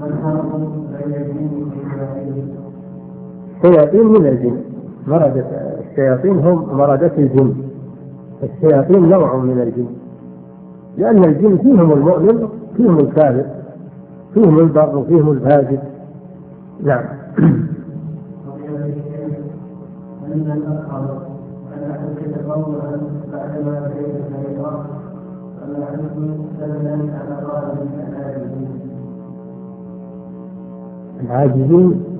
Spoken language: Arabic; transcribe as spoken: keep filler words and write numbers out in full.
الشياطين من الجن، مردة الشياطين هم مردة الجن. الشياطين نوع من الجن، لأن الجن فيهم المؤمن فيهم الكافر، فيهم البر وفيهم الفاجر. نعم. العاجزين